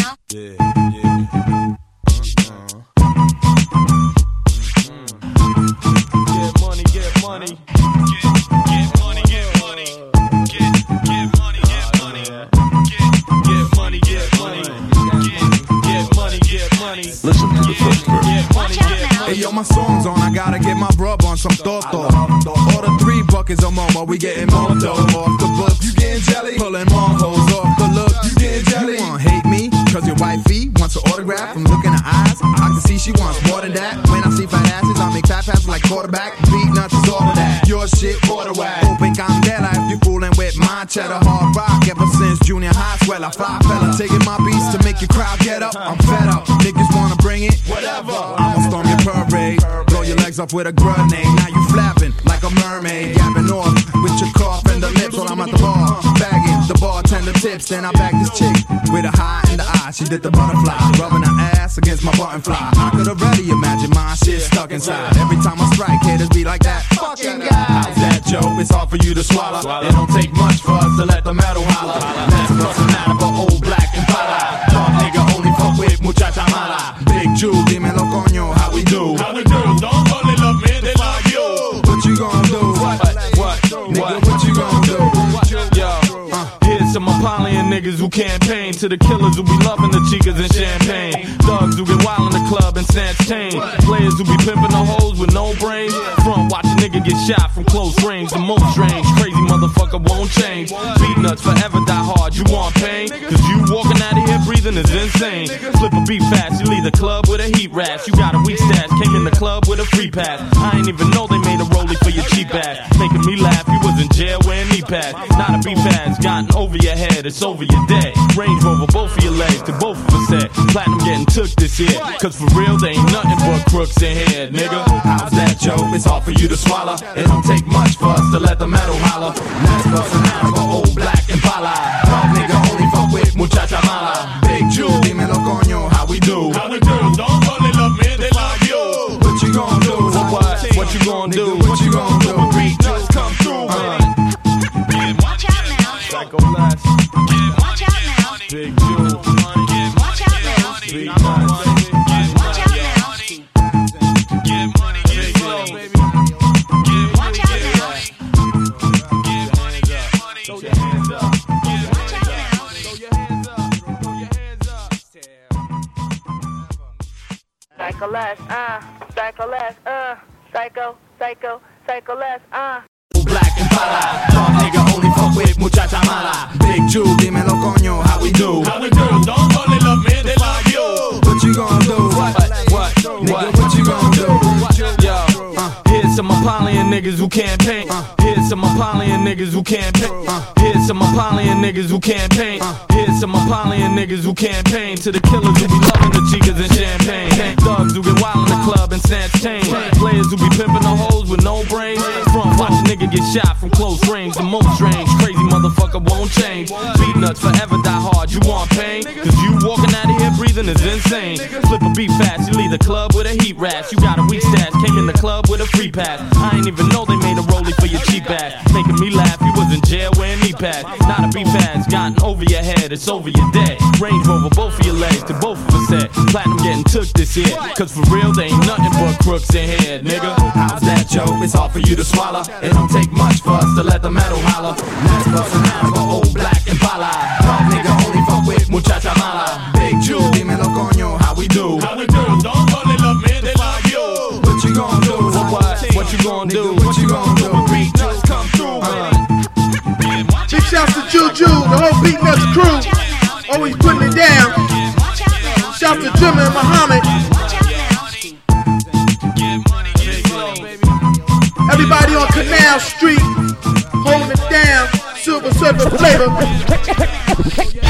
now. Yeah. Get money. Get money. Get money. Get money. Get money. Get money. Get money. Get money. Get money. Get money. Listen to the first verse. Watch out now. Hey yo, my song's on, I gotta get my brub on some Toto. Order 3 buckets of Momo, we getting Moto. Off the books, you getting jelly? Pulling more hoes off the look, you getting jelly? You wanna hate me, cause your wifey wants an autograph. From looking at eyes, I can see she wants more than that. When I see fat asses, I make fat passes like quarterback. Beat nuts is all of that, your shit, order whack. Open candela if you fooling with my cheddar. Hard rock ever since junior high, swell I fly fella. Taking my beats to make your crowd get up. I'm fed up, niggas wanna bring it, whatever. I'ma storm your parade, blow your legs off with a grenade. Now you flapping like a mermaid, yapping off with your cough and the lips while I'm at the bar, bagging the bartender tips. Then I bag this chick with a high in the eye. She did the butterfly, rubbing her ass against my button fly. I could already imagine my shit stuck inside. Every time I strike, haters be like that fucking guy. How's that, Joe? It's hard for you to swallow. It don't take much for us to let the metal holler. Let's bust an out of an old black Impala. Talk nigga only fuck with muchacha mala. Big Jew, dímelo coño, how we do? How we do? Don't only love men, they love you. What you gon' do? What? Nigga, what you gon' do? Yo, here's some Apollyon niggas who campaign to the killers who be loving the chicas and champagne. Thugs who get wild in the club and snatch tame. Players who be pimping the hoes with no brains. Front watch a nigga get shot from close range. The most strange, crazy motherfucker won't change. Beat nuts forever die hard, you want pain? Cause you walking out of here breathing is insane. Flip a beat fast, you leave the club with a heat rash. You got a weak stash, came in the club with a free pass. I ain't even know they made a rollie for your cheap ass. Making me laugh, you was in jail wearing knee pads. Not a beat fast, gotten over your head, it's over your dead. Range Rover, both of your legs, to both of us said. Platinum getting took this year, cause for real, there ain't nothing but crooks in here, nigga. How's that, Joe? It's hard for you to swallow. It don't take much for us to let the metal holler. Let's bust an out of an old black Impala. Talk nigga only fuck with muchacha mala. Big Jew, dímelo coño, how we do? How we do? Don't only love men, they love you. What you gon' do? What you gon' do? Nigga, what you gon' do? Beat nuts come through. Watch out now. Psycho Blast. Watch out now. Big Jew. Watch out now. Beat nuts. Watch out now. Watch out now. Throw your hands up. Watch out now. Throw your hands up. Throw your hands up. Psycho less, psycho less, Black Impala. Talk nigga only fuck with muchacha mala. Big Jew, dímelo coño, how we do? How we do? Don't only love men, they love you. What you gon' do? Nigga, what you gon' do? Yo, here's some Apollyon niggas who campaign. Here's some Apollyon niggas who campaign. Here's some Apollyon niggas who campaign. Here's some Apollyon niggas who campaign to the killers who be loving the chicas and champagne. Thugs who get wild in the club and snatch tame. Players who be pimping the hoes with no brains. Front watch a nigga get shot from close range. The most strange, crazy motherfucker won't change. Beat nuts forever die hard, you want pain? Cause you walking out of here breathing is insane. Flip a beat fast, you leave the club with a heat rash. You got a weak stash, came in the club with a free pass. I ain't even know they made a rollie for your cheap ass. Making me laugh, you was in jail wearing knee pads. Not a beat fast, gotten over your head, it's over your dead. Range Rover, both of your legs, to both of us said. Platinum getting took this year, cause for real, there ain't nothing but crooks in here, nigga. How's that, Joe? It's hard for you to swallow. It don't take much for us to let the metal holler. Let's bust an out of an old black Impala. Talk nigga only fuck with muchacha mala. Big Jew, dímelo coño, how we do? How we do? Don't only love men, they love you. What you gon' do? What you gon' do? What you gon' do? Beat nuts come through. Big shouts to Juju, the whole Beat Nuts crew. Always putting it down. Watch out now. Shouts to Jimmy and Muhammad. Watch out now. Everybody on Canal Street, holding it down. Silver Surfer flavor.